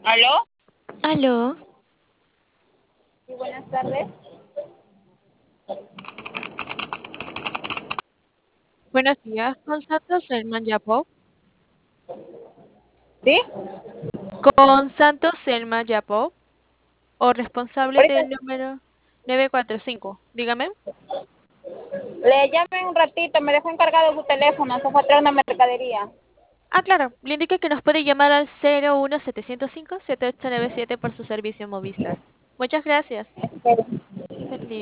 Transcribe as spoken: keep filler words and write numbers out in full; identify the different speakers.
Speaker 1: ¿Aló?
Speaker 2: Aló,
Speaker 1: Sí, buenas tardes.
Speaker 2: buenos días, con Santos Selman Yapov.
Speaker 1: ¿Sí?
Speaker 2: Con Santos Selma Yapov, o responsable
Speaker 1: Ahorita
Speaker 2: del número nueve cuatro cinco. Dígame.
Speaker 1: le llame un ratito, me dejó encargado su teléfono, se fue a traer una mercadería.
Speaker 2: Ah, claro, le indiqué que nos puede llamar al cero uno setecientos cinco, siete ocho nueve siete por su servicio Movistar. Muchas gracias.
Speaker 1: Espere.
Speaker 2: Feliz